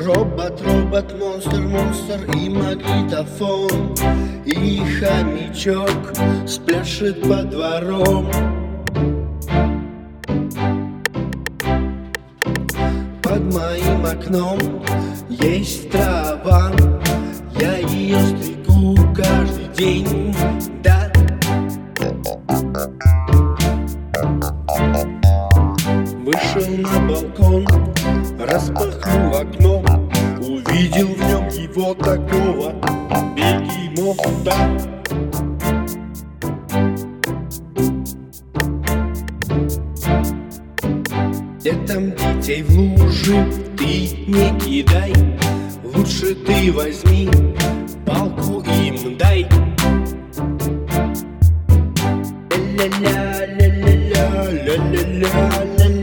Робот, робот, монстр, монстр и магнитофон. И хомячок спляшет по дворам. Под моим окном есть трава, я ее стригу каждый день, да. Вышел на балкон, распахнул окно, увидел в нем его такого бегемота. Где там детей в луже, ты не кидай, лучше ты возьми палку им дай. Ля-ля-ля, ля-ля-ля, ля-ля-ля, ля-ля.